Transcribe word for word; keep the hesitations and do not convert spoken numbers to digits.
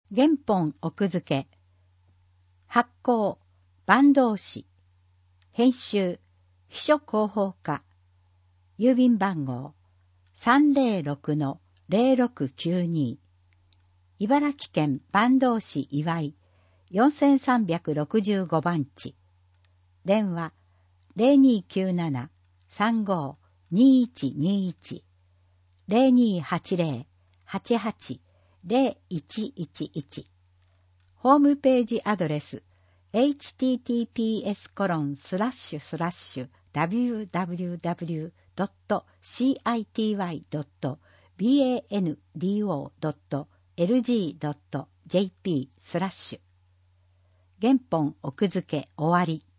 原本奥付け。発行、坂東市。編集、秘書広報課。郵便番号 さんぜろろくのぜろろくきゅうに。茨城県坂東市岩井よんさんろくご番地。電話 ゼロにきゅうなな さんご にいちにいち ゼロにはちゼロ はちはち ゼロいちいちいち。ホームページアドレス エイチティーティーピーエスコロンスラッシュスラッシュダブリューダブリューダブリュードットシーアイティーワイドットバンドドットエルジードットジェーピースラッシュ原本奥付け終わり。